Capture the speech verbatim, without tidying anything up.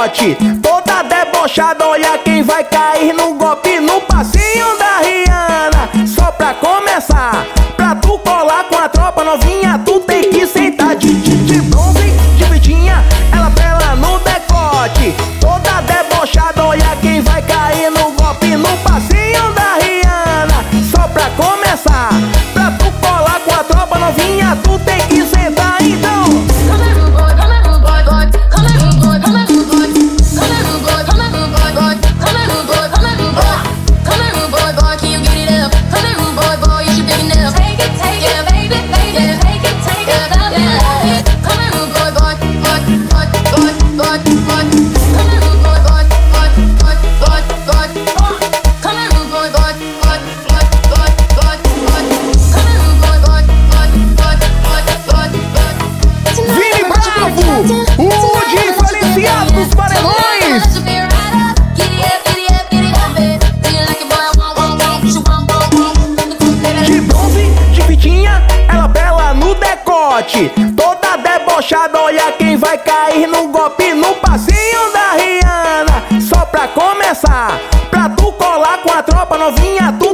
decote. Toda debochada, olha quem vai cair no golpe, no passinho da Rihanna. Só pra começar, pra tu colar com a tropa novinha, tu tem que sentar de, de, de bronze, de fitinha, ela pela no decote. Toda debochada, olha quem vai cair no golpe, no passinho da Rihanna. Só pra começar, pra tu colar com a tropa novinha, tu tem que sentar então. Toda debochada, olha quem vai cair no golpe, no passinho da Rihanna. Só pra começar, pra tu colar com a tropa novinha, tu